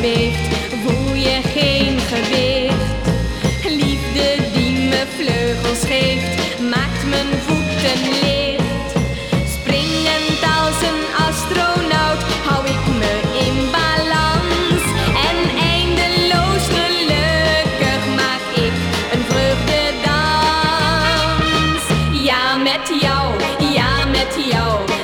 beweegt, voel je geen gewicht. Liefde die me vleugels geeft, maakt mijn voeten licht. Springend als een astronaut hou ik me in balans. En eindeloos gelukkig maak ik een vreugdedans. Ja, met jou, ja, met jou